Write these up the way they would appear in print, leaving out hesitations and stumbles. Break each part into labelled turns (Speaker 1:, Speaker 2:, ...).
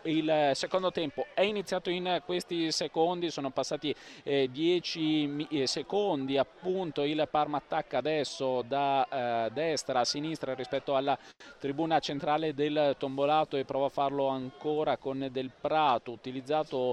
Speaker 1: Il secondo tempo è iniziato in questi secondi, sono passati 10 secondi appunto. Il Parma attacca adesso da destra a sinistra rispetto alla tribuna centrale del Tombolato e prova a farlo ancora con Del Prato, utilizzato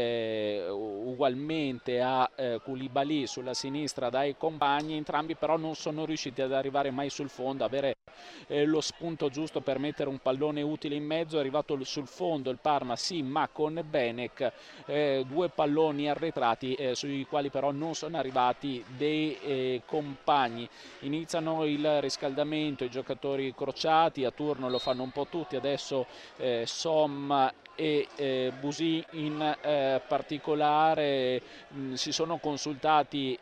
Speaker 1: ugualmente a Koulibaly sulla sinistra dai compagni. Entrambi però non sono riusciti ad arrivare mai sul fondo, avere lo spunto giusto per mettere un pallone utile in mezzo. È arrivato sul fondo il Parma, sì, ma con Benek, due palloni arretrati sui quali però non sono arrivati dei compagni. Iniziano il riscaldamento i giocatori crociati, a turno lo fanno un po' tutti, adesso Somma e Busì in particolare. Si sono consultati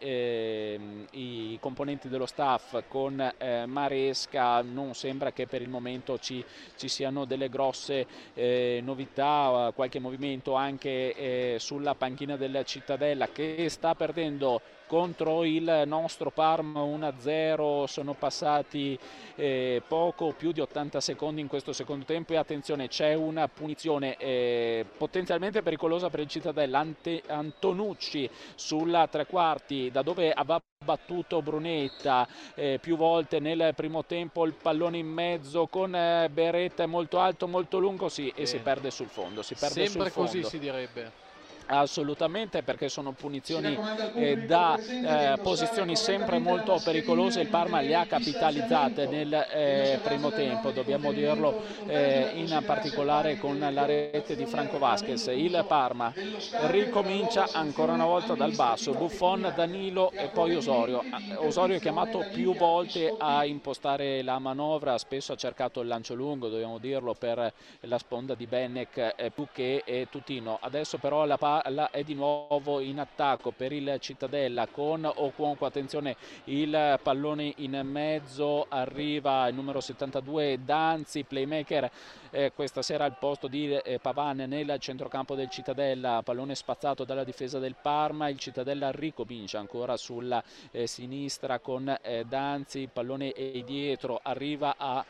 Speaker 1: i componenti dello staff con Maresca. Non sembra che per il momento ci siano delle grosse novità, qualche movimento anche sulla panchina del Cittadella, che sta perdendo contro il nostro Parma 1-0. Sono passati poco più di 80 secondi in questo secondo tempo e attenzione, c'è una punizione potenzialmente pericolosa per il Cittadella. Antonucci sulla tre quarti, da dove aveva battuto Brunetta più volte nel primo tempo, il pallone in mezzo con Beretta molto alto, molto lungo, sì, e si perde sul fondo.
Speaker 2: Sempre così si direbbe.
Speaker 1: Assolutamente, perché sono punizioni da posizioni sempre molto pericolose. Il Parma le ha capitalizzate nel primo tempo, dobbiamo dirlo, in particolare con la rete di Franco Vasquez. Il Parma ricomincia ancora una volta dal basso: Buffon, Danilo e poi Osorio. Osorio è chiamato più volte a impostare la manovra, spesso ha cercato il lancio lungo, dobbiamo dirlo, per la sponda di Benek più che Tutino. Adesso però la palla è di nuovo in attacco per il Cittadella con Okonkwo. Attenzione, il pallone in mezzo, arriva il numero 72 Danzi, playmaker questa sera al posto di Pavan nel centrocampo del Cittadella. Pallone spazzato dalla difesa del Parma, il Cittadella ricomincia ancora sulla sinistra con Danzi, pallone dietro, arriva a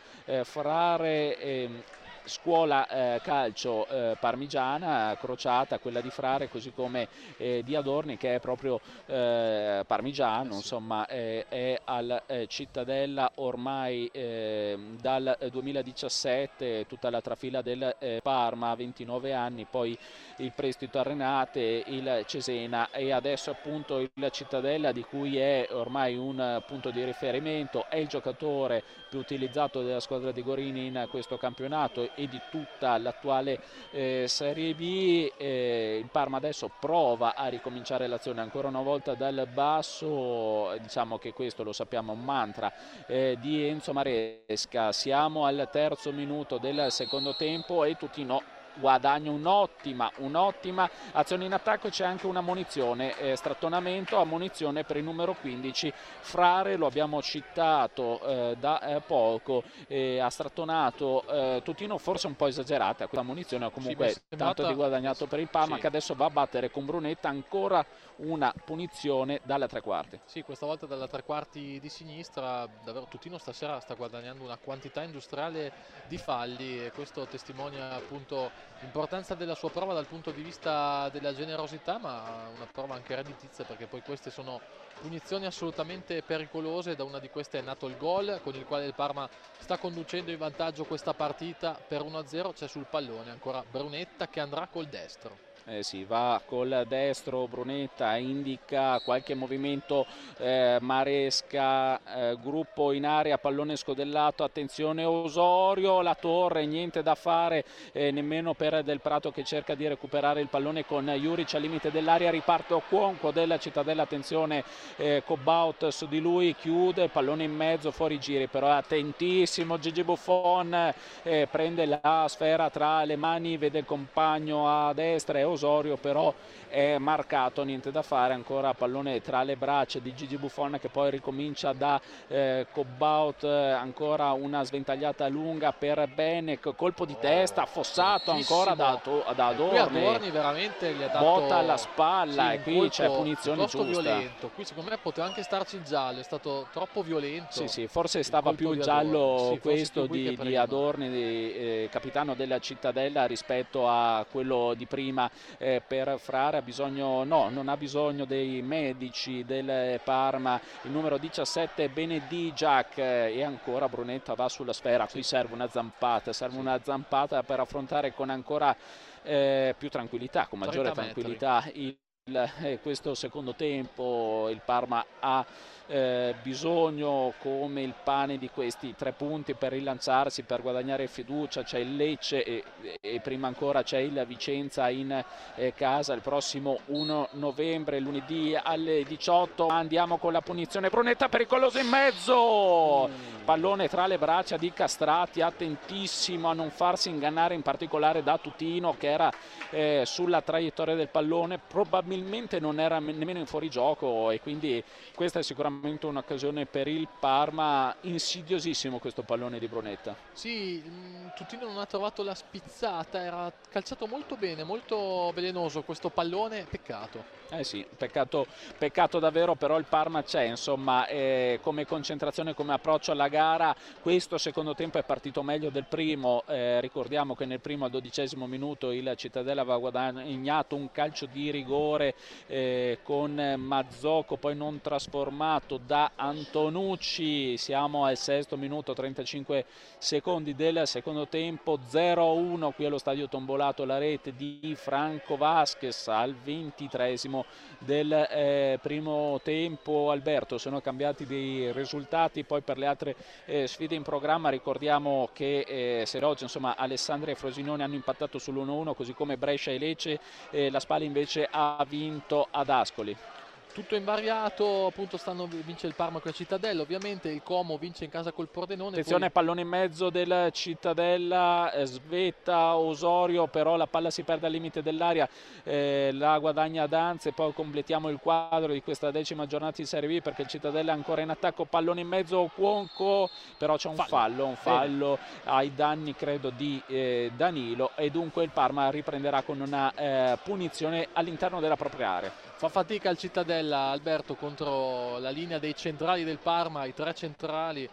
Speaker 1: Frare. Scuola calcio parmigiana, crociata, quella di Frare, così come di Adorni, che è proprio parmigiano, insomma, è al Cittadella ormai dal 2017, tutta la trafila del Parma, 29 anni, poi il prestito a Renate, il Cesena e adesso appunto il Cittadella, di cui è ormai un punto di riferimento, è il giocatore più utilizzato della squadra di Gorini in questo campionato e di tutta l'attuale Serie B. Il Parma adesso prova a ricominciare l'azione ancora una volta dal basso. Diciamo che questo, lo sappiamo, è un mantra di Enzo Maresca. Siamo al terzo minuto del secondo tempo e Tutino guadagna un'ottima azione in attacco. C'è anche una munizione, strattonamento a munizione per il numero 15 Frare, lo abbiamo citato da poco, ha strattonato Tutino, forse un po' esagerata questa munizione, comunque tanto di guadagnato per il Parma, che adesso va a battere con Brunetta. Ancora una punizione dalla tre quarti.
Speaker 2: Sì, questa volta dalla tre quarti di sinistra. Davvero Tutino stasera sta guadagnando una quantità industriale di falli e questo testimonia appunto l'importanza della sua prova dal punto di vista della generosità, ma una prova anche redditizia, perché poi queste sono punizioni assolutamente pericolose. Da una di queste è nato il gol con il quale il Parma sta conducendo in vantaggio questa partita per 1-0. C'è sul pallone ancora Brunetta che andrà col destro.
Speaker 1: Sì, va col destro Brunetta, indica qualche movimento Maresca, gruppo in area, pallone scodellato, attenzione Osorio, la torre, niente da fare nemmeno per Del Prato, che cerca di recuperare il pallone con Juric al limite dell'area. Riparte Okonkwo della Cittadella, attenzione Cobaut su di lui, chiude, pallone in mezzo, fuori giri, però è attentissimo Gigi Buffon, prende la sfera tra le mani, vede il compagno a destra e Osorio però è marcato, niente da fare, ancora pallone tra le braccia di Gigi Buffon che poi ricomincia da Cobaut, ancora una sventagliata lunga per Benek, colpo di testa, affossato ancora da Adorni,
Speaker 2: Adorni veramente gli ha dato
Speaker 1: botta alla spalla,
Speaker 2: sì,
Speaker 1: e qui c'è punizione giusta.
Speaker 2: Violento. Qui secondo me poteva anche starci il giallo, è stato troppo violento.
Speaker 1: Sì, forse stava più il giallo questo di Adorni, capitano della Cittadella, rispetto a quello di prima per Frare. Ha bisogno, no, non ha bisogno dei medici del Parma, il numero 17 Benedigiac, e ancora Brunetta va sulla sfera. Qui serve una zampata per affrontare con ancora più tranquillità, con maggiore tranquillità questo secondo tempo. Il Parma ha bisogno come il pane di questi 3 punti per rilanciarsi, per guadagnare fiducia. C'è il Lecce e prima ancora c'è il Vicenza in casa il prossimo 1 novembre, lunedì alle 18. Andiamo con la punizione, Brunetta pericoloso in mezzo, pallone tra le braccia di Castrati, attentissimo a non farsi ingannare, in particolare da Tutino che era sulla traiettoria del pallone, probabilmente non era nemmeno in fuorigioco, e quindi questa è sicuramente un'occasione per il Parma. Insidiosissimo questo pallone di Brunetta.
Speaker 2: Sì, Tutino non ha trovato la spizzata, era calciato molto bene, molto velenoso questo pallone, peccato.
Speaker 1: Sì, peccato davvero, però il Parma c'è, insomma, come concentrazione, come approccio alla gara. Questo secondo tempo è partito meglio del primo, ricordiamo che nel primo al 12° minuto il Cittadella aveva guadagnato un calcio di rigore con Mazzocco, poi non trasformato da Antonucci. Siamo al 6° minuto, 35 secondi del secondo tempo, 0-1 qui allo stadio Tombolato, la rete di Franco Vasquez al 23° del primo tempo. Alberto, sono cambiati dei risultati poi per le altre sfide in programma. Ricordiamo che se oggi insomma Alessandria e Frosinone hanno impattato sull'1-1, così come Brescia e Lecce, la Spal invece ha vinto ad Ascoli.
Speaker 2: Tutto invariato, appunto vince il Parma con la Cittadella, ovviamente il Como vince in casa col Pordenone.
Speaker 1: Attenzione, poi pallone in mezzo del Cittadella, svetta Osorio, però la palla si perde al limite dell'area, la guadagna Danze. Poi completiamo il quadro di questa 10ª giornata in Serie B, perché il Cittadella è ancora in attacco, pallone in mezzo, Cuonco, però c'è un fallo ai danni credo di Danilo, e dunque il Parma riprenderà con una punizione all'interno della propria area.
Speaker 2: Fa fatica il Cittadella, Alberto, contro la linea dei centrali del Parma, i 3 centrali,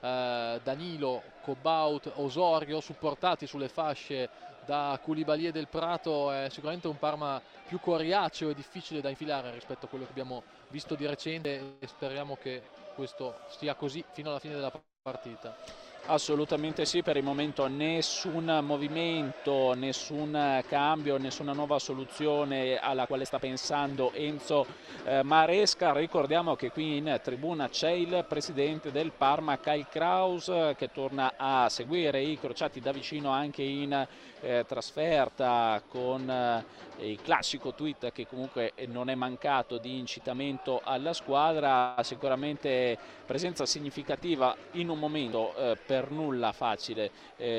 Speaker 2: Danilo, Cobaut, Osorio, supportati sulle fasce da Koulibaly e Del Prato. È sicuramente un Parma più coriaceo e difficile da infilare rispetto a quello che abbiamo visto di recente, e speriamo che questo sia così fino alla fine della partita.
Speaker 1: Assolutamente sì, per il momento nessun movimento, nessun cambio, nessuna nuova soluzione alla quale sta pensando Enzo Maresca. Ricordiamo che qui in tribuna c'è il presidente del Parma, Kyle Kraus, che torna a seguire i crociati da vicino anche in trasferta, con il classico tweet che comunque non è mancato di incitamento alla squadra. Sicuramente presenza significativa in un momento per nulla facile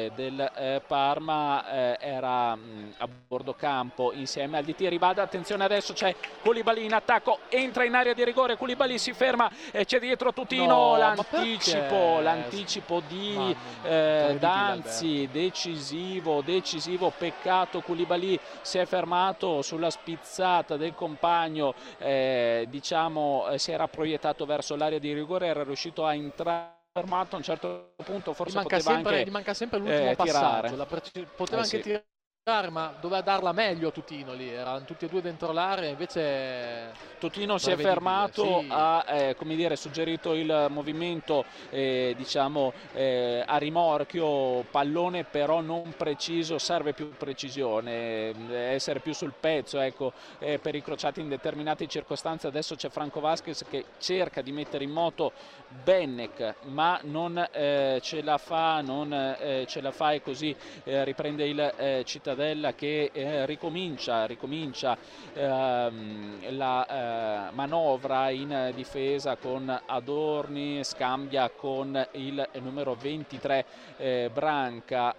Speaker 1: del Parma. Era a bordo campo insieme al DT Ribada. Attenzione, adesso c'è Koulibaly in attacco, entra in area di rigore, Koulibaly si ferma e c'è dietro Tutino. L'anticipo di Danzi, decisivo, peccato. Koulibaly si è fermato sulla spizzata del compagno, si era proiettato verso l'area di rigore, era riuscito a entrare fermato. A un certo punto forse
Speaker 2: gli manca sempre l'ultimo passaggio, poteva anche tirare, ma doveva darla meglio Tutino, lì erano tutti e 2 dentro l'area, invece
Speaker 1: Tutino si è fermato, sì. Ha suggerito il movimento a rimorchio, pallone però non preciso, serve più precisione, essere più sul pezzo, ecco, per i crociati in determinate circostanze. Adesso c'è Franco Vasquez che cerca di mettere in moto Benek, ma non ce la fa, e così riprende il Cittadella che ricomincia la manovra in difesa con Adorni, scambia con il numero 23 Branca.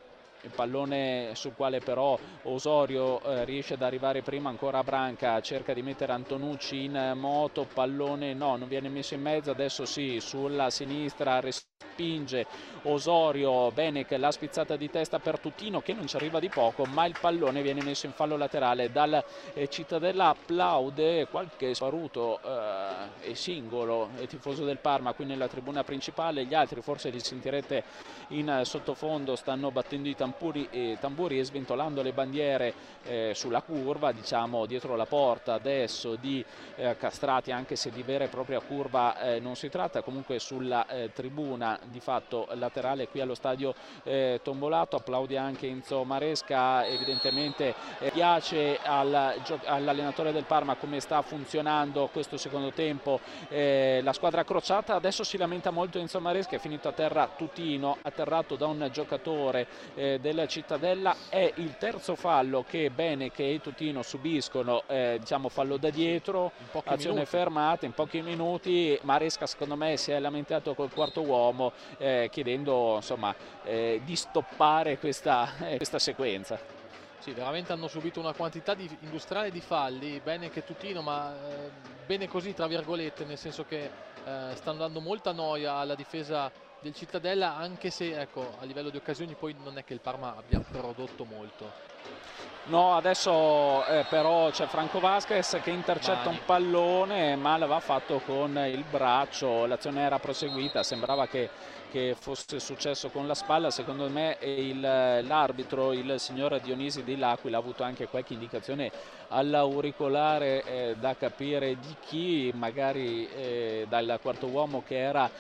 Speaker 1: il pallone sul quale però Osorio riesce ad arrivare prima ancora a Branca, cerca di mettere Antonucci in moto, pallone no, non viene messo in mezzo, adesso sì, sulla sinistra respinge Osorio, Benec, la spizzata di testa per Tutino che non ci arriva di poco, ma il pallone viene messo in fallo laterale dal Cittadella. Applaude qualche sparuto e singolo tifoso del Parma qui nella tribuna principale, gli altri forse li sentirete in sottofondo, stanno battendo i tamburi e sventolando le bandiere sulla curva, diciamo dietro la porta adesso di Castrati, anche se di vera e propria curva non si tratta, comunque sulla tribuna di fatto laterale qui allo stadio Tombolato. Applaude anche Enzo Maresca, evidentemente piace all'allenatore del Parma come sta funzionando questo secondo tempo la squadra crociata. Adesso si lamenta molto Enzo Maresca, è finito a terra Tutino, atterrato da un giocatore del Cittadella. È il terzo fallo che Benec e Tutino subiscono, diciamo fallo da dietro, azione fermata in pochi minuti. Maresca secondo me si è lamentato col quarto uomo chiedendo insomma di stoppare questa sequenza.
Speaker 2: Sì, veramente hanno subito una quantità industriale di falli, Benec e Tutino, ma bene così tra virgolette, nel senso che stanno dando molta noia alla difesa del Cittadella, anche se ecco, a livello di occasioni poi non è che il Parma abbia prodotto molto.
Speaker 1: No, adesso però c'è Franco Vasquez che intercetta un pallone, ma l'aveva fatto con il braccio, l'azione era proseguita, sembrava che fosse successo con la spalla. Secondo me l'arbitro, il signor Dionisi di L'Aquila, ha avuto anche qualche indicazione all'auricolare da capire di chi, magari dal quarto uomo che era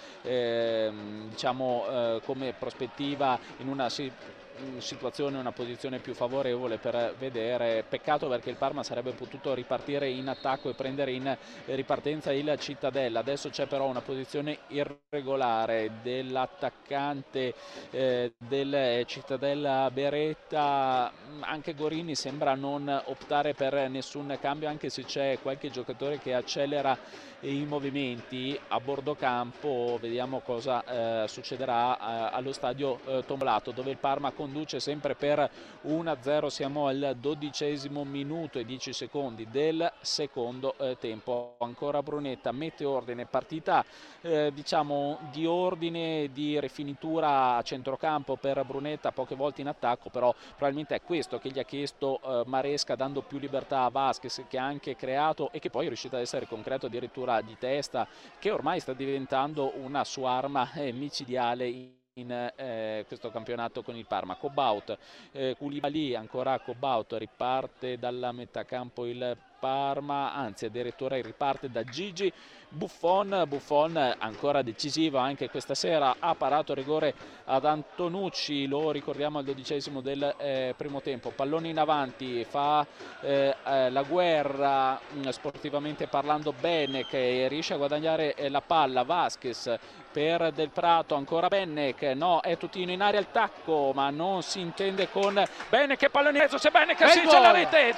Speaker 1: diciamo come prospettiva in una situazione, una posizione più favorevole per vedere. Peccato perché il Parma sarebbe potuto ripartire in attacco e prendere in ripartenza il Cittadella. Adesso c'è però una posizione irregolare dell'attaccante del Cittadella Beretta. Anche Gorini sembra non optare per nessun cambio, anche se c'è qualche giocatore che accelera i movimenti a bordo campo. Vediamo cosa succederà allo stadio Tombolato, dove il Parma conduce sempre per 1-0. Siamo al 12° minuto e 10 secondi del secondo tempo. Ancora Brunetta mette ordine, partita diciamo di ordine, di rifinitura a centrocampo per Brunetta, poche volte in attacco, però probabilmente è questo che gli ha chiesto Maresca, dando più libertà a Vasquez, che ha anche creato e che poi è riuscito ad essere concreto addirittura di testa, che ormai sta diventando una sua arma micidiale in questo campionato con il Parma. Cobaut, Koulibaly, ancora Cobaut, riparte dalla metà campo il Parma, anzi addirittura riparte da Gigi. Buffon ancora decisivo anche questa sera, ha parato rigore ad Antonucci, lo ricordiamo al 12° del primo tempo. Pallone in avanti, fa la guerra sportivamente parlando bene, che riesce a guadagnare la palla. Vasquez per Del Prato, ancora Benec, no, è Tutino in area, il tacco, ma non si intende con Benec, pallone in mezzo, c'è Benec, sì, c'è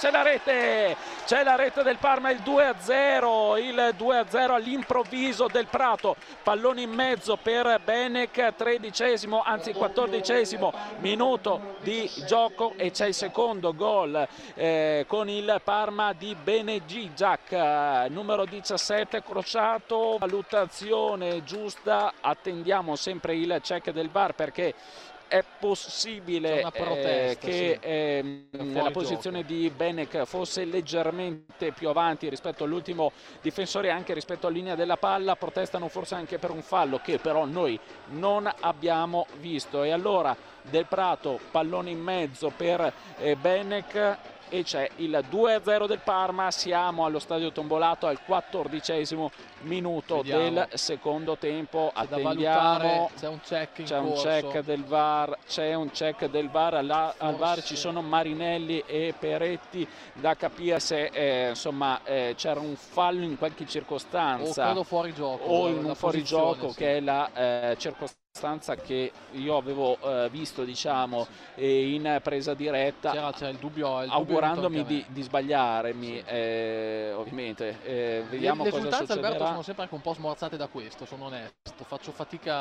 Speaker 1: la rete del Parma, il 2-0 all'improvviso. Del Prato, pallone in mezzo per Benec, 13° anzi 14° minuto di gioco, e c'è il secondo gol con il Parma di Benegigiac, numero 17, crociato. Valutazione giusta, attendiamo sempre il check del VAR, perché è possibile che la posizione di Benec fosse leggermente più avanti rispetto all'ultimo difensore, anche rispetto alla linea della palla. Protestano forse anche per un fallo che però noi non abbiamo visto. E allora Del Prato, pallone in mezzo per Benec, e c'è il 2-0 del Parma. Siamo allo stadio Tombolato al 14° minuto del secondo tempo. Attendiamo,
Speaker 2: c'è un check
Speaker 1: del VAR, al VAR ci sono Marinelli e Peretti, da capire se insomma c'era un fallo in qualche circostanza,
Speaker 2: o credo fuori gioco,
Speaker 1: o in un fuorigioco,
Speaker 2: sì,
Speaker 1: che è la circostanza che io avevo visto, diciamo, in presa diretta.
Speaker 2: C'era il dubbio,
Speaker 1: augurandomi di sbagliarmi, sì. Ovviamente vediamo cosa succederà.
Speaker 2: Alberto, sono sempre anche un po' smorzate da questo, sono onesto, faccio fatica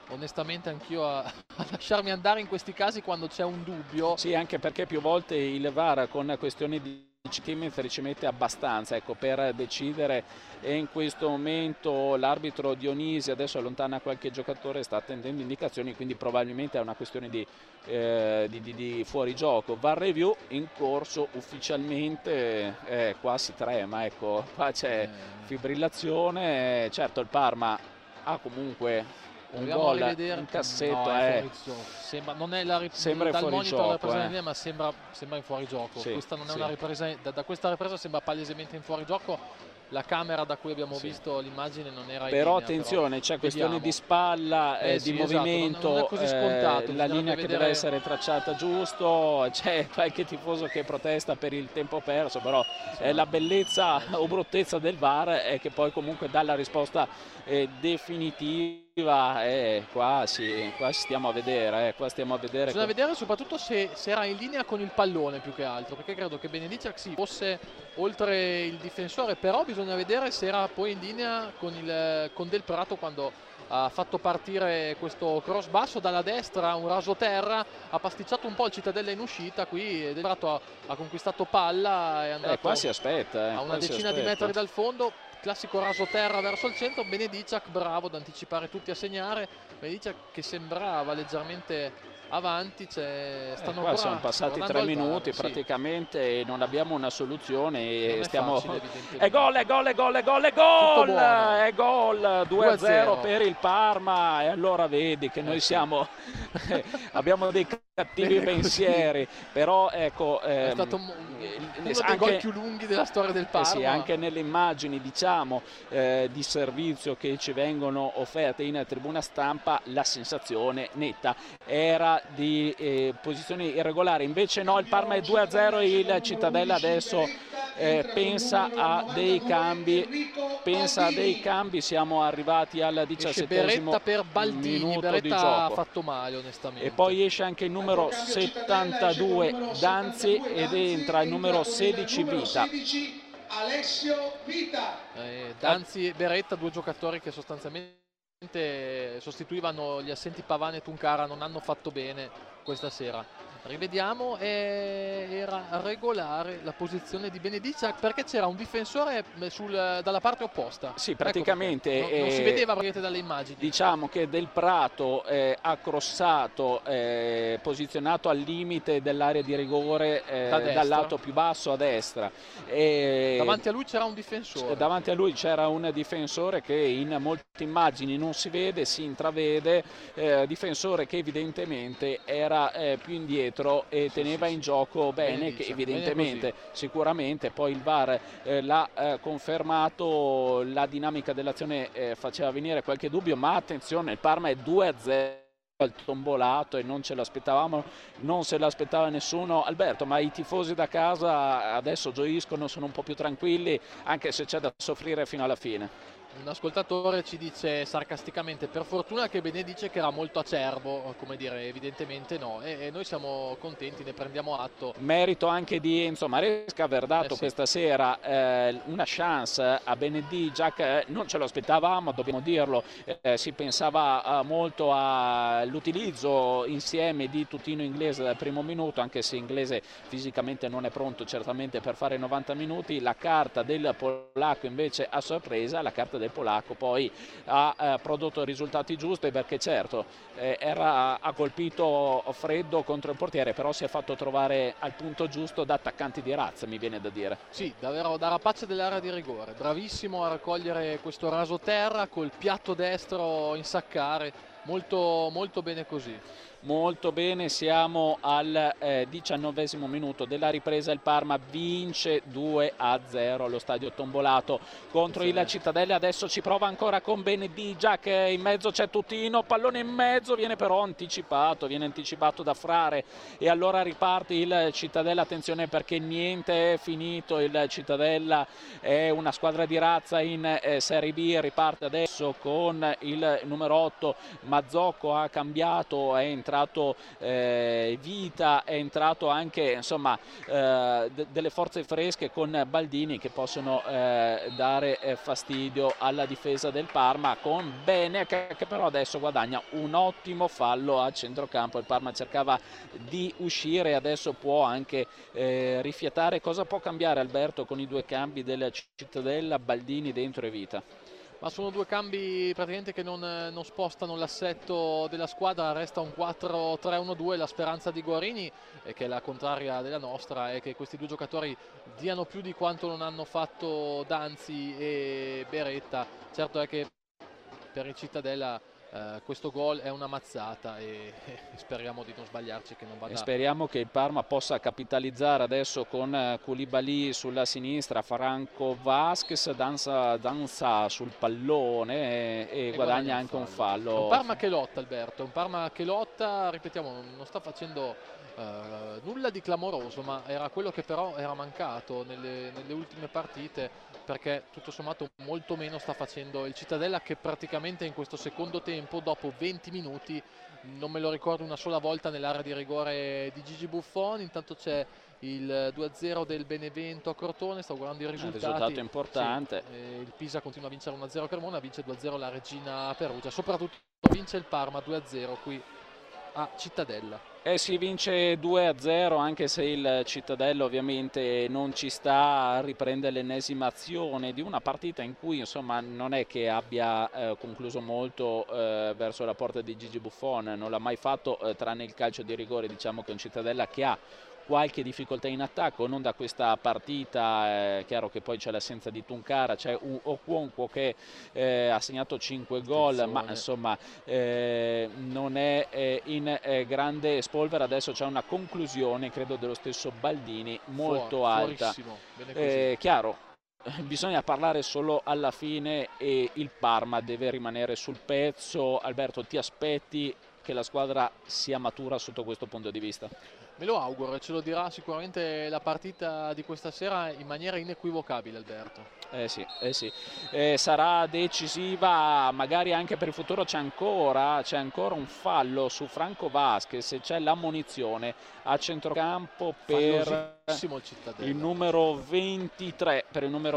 Speaker 2: onestamente anch'io a lasciarmi andare in questi casi quando c'è un dubbio.
Speaker 1: Sì, anche perché più volte il VAR con questioni di centimetri ci mette abbastanza, ecco, per decidere, e in questo momento l'arbitro Dionisi adesso allontana qualche giocatore, sta attendendo indicazioni, quindi probabilmente è una questione di fuorigioco. VAR review in corso ufficialmente, qua si trema, ecco, qua c'è fibrillazione. Certo, il Parma ha comunque un gol in cassetto,
Speaker 2: sembra, non è
Speaker 1: sembra
Speaker 2: dal
Speaker 1: fuori
Speaker 2: monitor
Speaker 1: gioco,
Speaker 2: la presa in linea, ma sembra in fuorigioco.
Speaker 1: Sì,
Speaker 2: Questa non è
Speaker 1: sì.
Speaker 2: una ripresa, da questa ripresa sembra palesemente in fuorigioco. La camera da cui abbiamo visto l'immagine non era in linea.
Speaker 1: Però attenzione, c'è questione di spalla, di movimento,
Speaker 2: non è così scontato,
Speaker 1: la linea che deve essere tracciata giusto, c'è qualche tifoso che protesta per il tempo perso, però la bellezza o bruttezza del VAR è che poi comunque dà la risposta definitiva. Qua stiamo a vedere,
Speaker 2: bisogna vedere soprattutto se era in linea con il pallone più che altro, perché credo che Benedicak sì, fosse oltre il difensore, però bisogna vedere se era poi in linea con Del Prato quando ha fatto partire questo cross basso dalla destra, un rasoterra, ha pasticciato un po' il Cittadella in uscita, qui Del Prato ha conquistato palla, è andato
Speaker 1: qua si aspetta,
Speaker 2: a una decina di metri dal fondo. Classico rasoterra verso il centro, Benedicak bravo ad anticipare tutti a segnare, Benedicak che sembrava leggermente avanti,
Speaker 1: qua sono passati 3 minuti praticamente e non abbiamo una soluzione e stiamo... È gol, 2-0 per il Parma, e allora vedi che noi siamo abbiamo dei cattivi pensieri, però ecco
Speaker 2: è stato uno dei gol più lunghi della storia del Parma.
Speaker 1: Sì, anche nelle immagini diciamo di servizio che ci vengono offerte in tribuna stampa la sensazione netta era di posizioni irregolari, invece no, il Parma è 2-0, il Cittadella adesso pensa a dei cambi, siamo arrivati al 17°
Speaker 2: Beretta per Baldini,
Speaker 1: minuto
Speaker 2: Beretta
Speaker 1: di gioco.
Speaker 2: ha fatto male onestamente.
Speaker 1: E poi esce anche il numero 72 Danzi ed entra il numero 16 Vita.
Speaker 3: Alessio Vita.
Speaker 2: Danzi e Beretta, due giocatori che sostanzialmente sostituivano gli assenti Pavane e Tunkara, non hanno fatto bene questa sera. Rivediamo, era regolare la posizione di Benedicak perché c'era un difensore dalla parte opposta.
Speaker 1: Sì, praticamente
Speaker 2: non si vedeva praticamente dalle immagini.
Speaker 1: Diciamo che Del Prato ha crossato, posizionato al limite dell'area di rigore dal lato più basso a destra.
Speaker 2: Davanti a lui c'era un difensore.
Speaker 1: Davanti a lui c'era un difensore che in molte immagini non si vede, si intravede, difensore che evidentemente era più indietro e teneva in gioco bene, che evidentemente sicuramente poi il VAR l'ha confermato, la dinamica dell'azione faceva venire qualche dubbio, ma attenzione, il Parma è 2-0 al tombolato e non ce l'aspettavamo, non se l'aspettava nessuno. Alberto, ma i tifosi da casa adesso gioiscono, sono un po' più tranquilli, anche se c'è da soffrire fino alla fine.
Speaker 2: Un ascoltatore ci dice sarcasticamente: per fortuna che Benedice che era molto acerbo, come dire, evidentemente no, e noi siamo contenti, ne prendiamo atto.
Speaker 1: Merito anche di Enzo Maresca aver dato questa sera una chance a Benedicak, non ce lo aspettavamo, dobbiamo dirlo, si pensava molto all'utilizzo insieme di Tutino Inglese dal primo minuto, anche se Inglese fisicamente non è pronto certamente per fare 90 minuti, la carta del polacco invece a sorpresa, la carta del polacco poi ha prodotto risultati giusti, perché certo ha colpito freddo contro il portiere, però si è fatto trovare al punto giusto da attaccanti di razza, mi viene da dire.
Speaker 2: Sì, davvero da rapace dell'area di rigore, bravissimo a raccogliere questo rasoterra col piatto destro, insaccare, molto, molto bene così.
Speaker 1: Molto bene, siamo al 19° minuto della ripresa, il Parma vince 2-0 allo stadio Tombolato contro il Cittadella, adesso ci prova ancora con Benedicak, in mezzo c'è Tutino, pallone in mezzo, viene però anticipato da Frare e allora riparte il Cittadella, attenzione perché niente è finito, il Cittadella è una squadra di razza in Serie B, riparte adesso con il numero 8 Mazzocco, ha cambiato, è entrato entrato Vita, è entrato anche insomma delle forze fresche con Baldini che possono dare fastidio alla difesa del Parma, con Bene che però adesso guadagna un ottimo fallo a centrocampo. Il Parma cercava di uscire, adesso può anche rifiatare. Cosa può cambiare Alberto con i due cambi della Cittadella, Baldini dentro e Vita?
Speaker 2: Ma sono due cambi praticamente che non spostano l'assetto della squadra, resta un 4-3-1-2. La speranza di Guarini, che è la contraria della nostra, è che questi due giocatori diano più di quanto non hanno fatto Danzi e Beretta. Certo è che per il Cittadella questo gol è una mazzata e speriamo di non sbagliarci, che non vada.
Speaker 1: E speriamo che il Parma possa capitalizzare adesso con Koulibaly sulla sinistra, Franco Vasquez danza sul pallone e guadagna anche un fallo.
Speaker 2: È un Parma che lotta, Alberto, è un Parma che lotta, ripetiamo, non sta facendo nulla di clamoroso, ma era quello che però era mancato nelle ultime partite, perché tutto sommato molto meno sta facendo il Cittadella, che praticamente in questo secondo tempo, dopo 20 minuti, non me lo ricordo una sola volta nell'area di rigore di Gigi Buffon. Intanto c'è il 2-0 del Benevento a Crotone, sto guardando i risultati.
Speaker 1: Un risultato importante.
Speaker 2: Sì, il Pisa continua a vincere 1-0 Cremona, vince 2-0 la Regina Perugia, soprattutto vince il Parma 2-0 qui a Cittadella.
Speaker 1: Si vince 2-0, anche se il Cittadella ovviamente non ci sta a riprendere l'ennesima azione di una partita in cui insomma non è che abbia concluso molto verso la porta di Gigi Buffon, non l'ha mai fatto tranne il calcio di rigore. Diciamo che è un Cittadella che ha qualche difficoltà in attacco, non da questa partita. È chiaro che poi c'è l'assenza di Tunkara, c'è Okonkwo che ha segnato 5 gol, ma insomma non è in grande spolvera. Adesso c'è una conclusione, credo, dello stesso Baldini molto alta. Chiaro, bisogna parlare solo alla fine e il Parma deve rimanere sul pezzo. Alberto, ti aspetti che la squadra sia matura sotto questo punto di vista?
Speaker 2: Me lo auguro, e ce lo dirà sicuramente la partita di questa sera in maniera inequivocabile, Alberto.
Speaker 1: Sì. Sarà decisiva magari anche per il futuro. C'è ancora un fallo su Franco Vasquez, c'è l'ammonizione a centrocampo per il numero 23,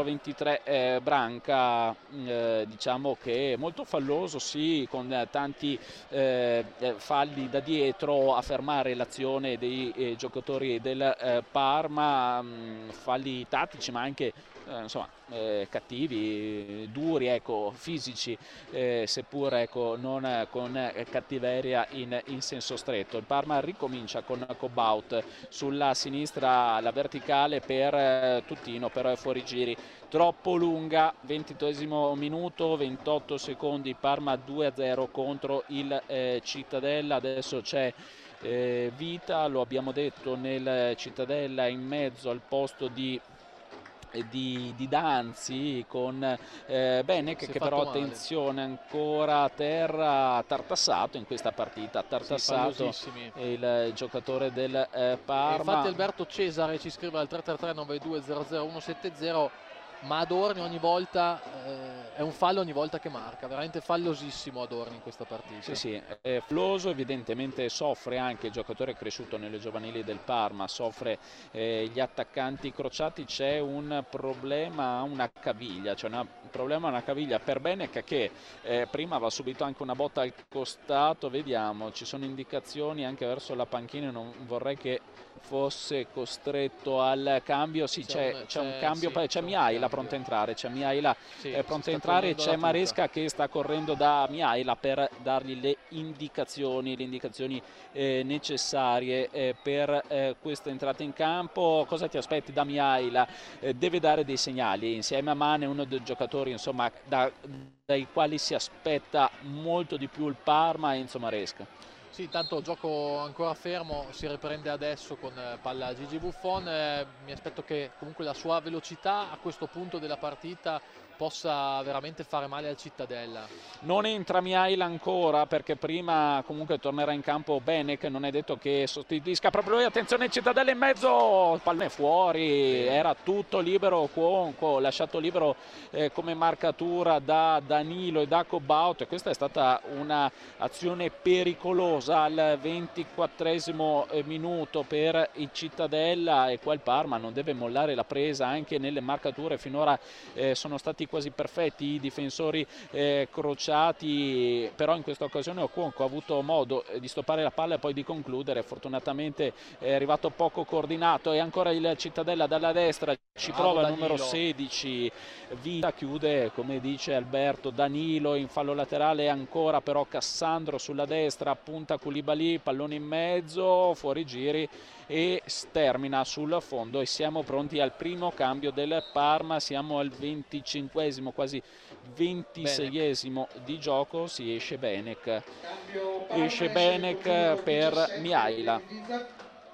Speaker 1: Branca. Diciamo che è molto falloso, sì, con tanti falli da dietro a fermare l'azione dei giocatori del Parma, falli tattici ma anche insomma cattivi, duri, ecco, fisici, seppur ecco, non con cattiveria in senso stretto. Il Parma ricomincia con Cobaut sulla sinistra, la verticale per Tutino, però è fuori giri, troppo lunga. 22esimo minuto, 28 secondi, Parma 2-0 contro il Cittadella. Adesso c'è Vita, lo abbiamo detto, nel Cittadella in mezzo al posto di Danzi, con Bene che però male. Attenzione, ancora a terra, tartassato in questa partita, tartassato il giocatore del Parma.
Speaker 2: Infatti Alberto Cesare ci scrive al 333-9200-170, ma Adorni ogni volta è un fallo ogni volta che marca, veramente fallosissimo Adorni in questa partita.
Speaker 1: Sì, è falloso, evidentemente soffre anche il giocatore cresciuto nelle giovanili del Parma, soffre gli attaccanti crociati. C'è un problema a una caviglia, per Benec che prima aveva subito anche una botta al costato. Vediamo, ci sono indicazioni anche verso la panchina, non vorrei che fosse costretto al cambio. Sì, c'è un cambio, poi c'è Miaila pronto a entrare, pronto a entrare, c'è Maresca che sta correndo da Miaila per dargli le indicazioni necessarie per questa entrata in campo. Cosa ti aspetti da Miaila? Deve dare dei segnali, insieme a Mane, uno dei giocatori insomma dai quali si aspetta molto di più il Parma, e Enzo Maresca.
Speaker 2: Sì, intanto gioco ancora fermo, si riprende adesso con palla Gigi Buffon. Mi aspetto che comunque la sua velocità a questo punto della partita possa veramente fare male al Cittadella.
Speaker 1: Non entra Mihaila ancora, perché prima comunque tornerà in campo Benek, non è detto che sostituisca proprio lui. Attenzione, Cittadella in mezzo, pallone fuori, era tutto libero, Cuonco lasciato libero come marcatura da Danilo e da Cobaut, e questa è stata una azione pericolosa al 24esimo minuto per il Cittadella, e qua il Parma non deve mollare la presa anche nelle marcature. Finora sono stati quasi perfetti i difensori crociati, però in questa occasione Cuonco ha avuto modo di stoppare la palla e poi di concludere. Fortunatamente è arrivato poco coordinato, e ancora il Cittadella dalla destra, ci prova il numero 16 Vita, chiude come dice Alberto. Danilo in fallo laterale ancora, però Cassandro sulla destra, punta Koulibaly, pallone in mezzo, fuori giri e termina sul fondo, e siamo pronti al primo cambio del Parma. Siamo al 25esimo, quasi 26esimo di gioco. Si esce Benek, per Mihaila.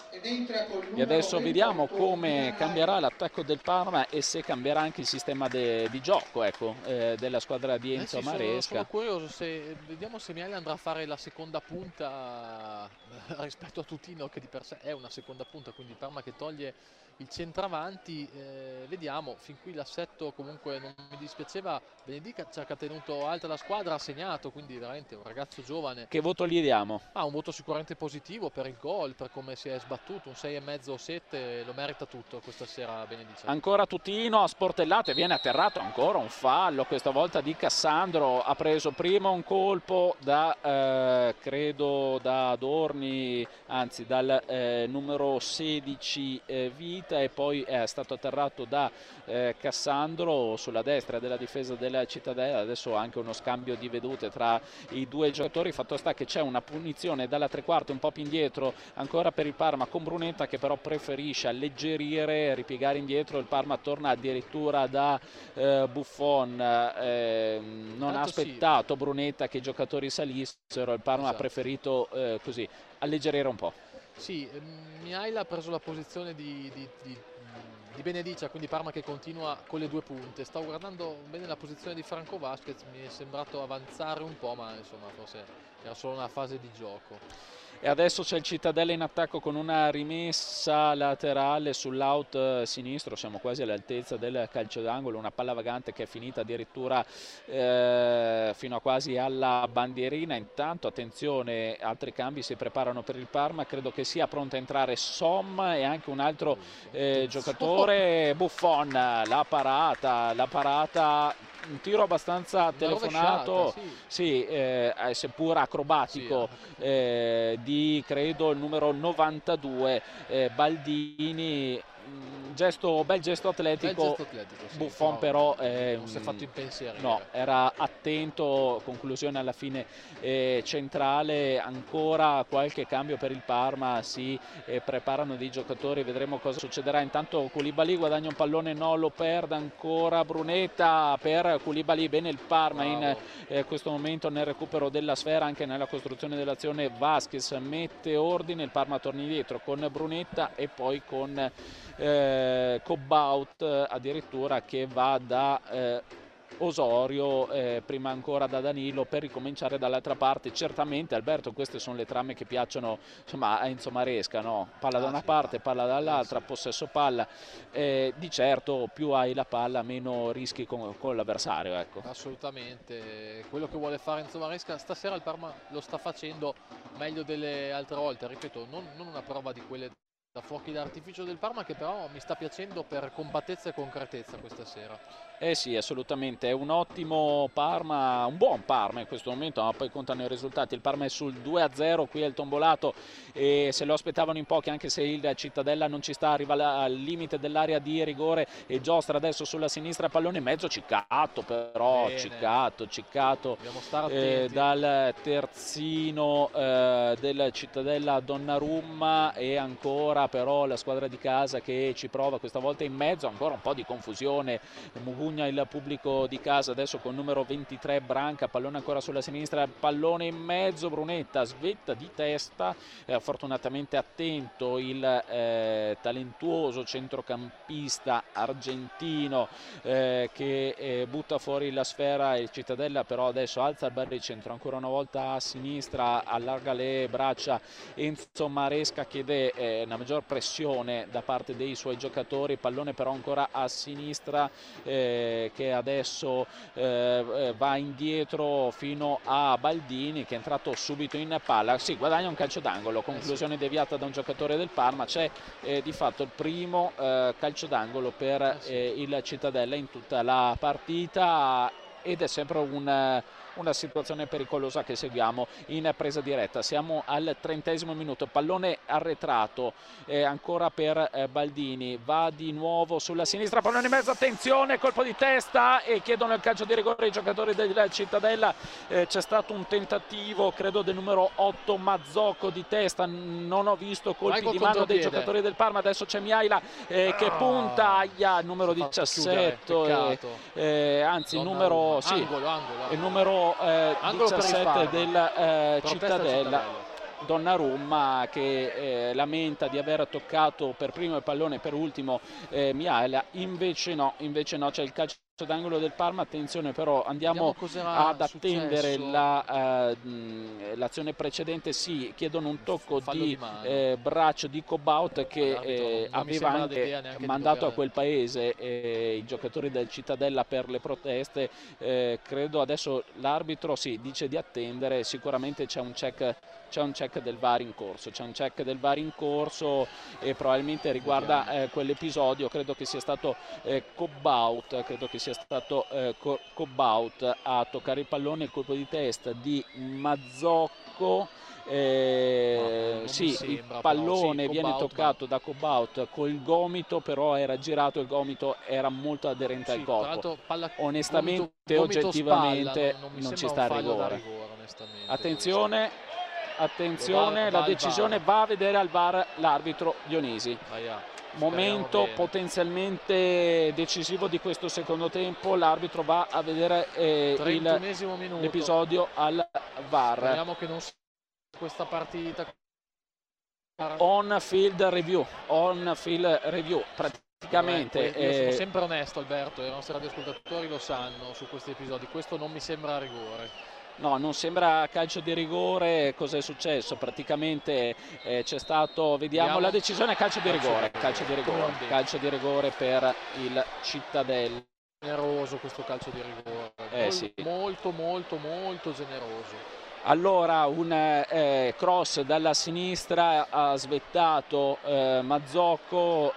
Speaker 1: E adesso vediamo come cambierà l'attacco del Parma e se cambierà anche il sistema di gioco, ecco, della squadra di Enzo Maresca.
Speaker 2: Sono curioso, vediamo se Mihaila andrà a fare la seconda punta rispetto a Tutino, che di per sé è una seconda punta, quindi Parma che toglie il centravanti. Vediamo, fin qui l'assetto comunque non mi dispiaceva. Benedica ci ha tenuto alta la squadra, ha segnato, quindi veramente un ragazzo giovane.
Speaker 1: Che voto gli diamo?
Speaker 2: Un voto sicuramente positivo per il gol, per come si è sbattuto, un 6,5 o 7, lo merita tutto questa sera Benedica.
Speaker 1: Ancora Tutino a sportellate, viene atterrato, ancora un fallo, questa volta di Cassandro. Ha preso prima un colpo da credo da Adorni, anzi dal numero 16 Vita, e poi è stato atterrato da Cassandro sulla destra della difesa della Cittadella. Adesso anche uno scambio di vedute tra i due giocatori. Fatto sta che c'è una punizione dalla tre quarti un po' più indietro ancora per il Parma, con Brunetta che però preferisce alleggerire, ripiegare indietro. Il Parma torna addirittura da Buffon, non ha aspettato Brunetta che i giocatori salissero. Il Parma ha preferito così alleggerire un po'.
Speaker 2: Sì, Mihaila ha preso la posizione di Benedica, quindi Parma che continua con le due punte. Stavo guardando bene la posizione di Franco Vasquez, mi è sembrato avanzare un po', ma insomma forse era solo una fase di gioco.
Speaker 1: E adesso c'è il Cittadella in attacco con una rimessa laterale sull'out sinistro, siamo quasi all'altezza del calcio d'angolo, una palla vagante che è finita addirittura fino a quasi alla bandierina. Intanto attenzione, altri cambi si preparano per il Parma, credo che sia pronto a entrare Som e anche un altro giocatore, Buffon. La parata, un tiro abbastanza telefonato, sì, seppur acrobatico, di credo il numero 92 Baldini. Bel gesto atletico, sì, Buffon però
Speaker 2: non si è fatto impensieri.
Speaker 1: No, era attento, conclusione alla fine centrale. Ancora qualche cambio per il Parma, si preparano dei giocatori, vedremo cosa succederà. Intanto Koulibaly guadagna un pallone, no, lo perde ancora Brunetta per Koulibaly. Bene il Parma in questo momento nel recupero della sfera, anche nella costruzione dell'azione. Vasquez mette ordine, il Parma torna indietro con Brunetta e poi con Cobaut addirittura, che va da Osorio, prima ancora da Danilo, per ricominciare dall'altra parte. Certamente Alberto, queste sono le tramme che piacciono insomma a Enzo Maresca, no? Palla da una parte, palla dall'altra, possesso palla, di certo più hai la palla meno rischi con l'avversario, ecco.
Speaker 2: Assolutamente, quello che vuole fare Enzo Maresca stasera il Parma lo sta facendo meglio delle altre volte, ripeto, non una prova di quelle da fuochi d'artificio del Parma, che però mi sta piacendo per compattezza e concretezza questa sera.
Speaker 1: Sì, assolutamente, è un ottimo Parma, un buon Parma in questo momento, ma poi contano i risultati. Il Parma è sul 2-0 qui al Tombolato e se lo aspettavano in pochi, anche se il Cittadella non ci sta, arriva al limite dell'area di rigore e giostra adesso sulla sinistra, pallone in mezzo, Ciccato però, Ciccato dal terzino del Cittadella Donnarumma, e ancora sarà però la squadra di casa che ci prova questa volta in mezzo, ancora un po' di confusione, mugugna il pubblico di casa adesso con il numero 23 Branca, pallone ancora sulla sinistra, pallone in mezzo, Brunetta svetta di testa, fortunatamente attento il talentuoso centrocampista argentino che butta fuori la sfera. Il Cittadella però adesso alza il baricentro ancora una volta a sinistra, allarga le braccia, Enzo Maresca chiede una maggior pressione da parte dei suoi giocatori, pallone però ancora a sinistra che adesso va indietro fino a Baldini che è entrato subito in palla, sì, guadagna un calcio d'angolo, conclusione deviata da un giocatore del Parma, c'è di fatto il primo calcio d'angolo per il Cittadella in tutta la partita ed è sempre una situazione pericolosa che seguiamo in presa diretta. Siamo al 30° minuto, pallone arretrato ancora per Baldini, va di nuovo sulla sinistra, pallone in mezzo, attenzione, colpo di testa e chiedono il calcio di rigore i giocatori del Cittadella. C'è stato un tentativo credo del numero 8 Mazzocco di testa, non ho visto colpi di mano dei giocatori del Parma, adesso c'è Miaila che punta, numero 17 anzi numero il numero 17 del Cittadella, Donnarumma che lamenta di aver toccato per primo il pallone, per ultimo Miaila, invece no, c'è il calcio d'angolo del Parma. Attenzione però, andiamo ad attendere l'azione precedente. Sì, chiedono un tocco di braccio di Cobaut che aveva anche mandato a quel paese i giocatori del Cittadella per le proteste. Credo adesso l'arbitro dice di attendere, sicuramente c'è un check del VAR in corso, e probabilmente riguarda quell'episodio. Credo che sia stato Cobaut a toccare il pallone, il colpo di testa di Mazzocco. Il pallone viene toccato da Cobaut col gomito, però era girato, il gomito era molto aderente al corpo. Onestamente, oggettivamente non ci sta il rigore. Attenzione, la decisione va a vedere al VAR l'arbitro Dionisi. Momento potenzialmente decisivo di questo secondo tempo, l'arbitro va a vedere l'episodio al VAR.
Speaker 2: Speriamo che non sia questa partita.
Speaker 1: On field review praticamente.
Speaker 2: Io sono sempre onesto, Alberto, e i nostri radioascoltatori lo sanno su questi episodi, questo non mi sembra rigore.
Speaker 1: No, non sembra calcio di rigore. Cos'è successo? Praticamente c'è stato, vediamo la decisione, calcio di rigore per il Cittadella.
Speaker 2: Generoso questo calcio di rigore, molto generoso.
Speaker 1: Allora un cross dalla sinistra, ha svettato Mazzocco,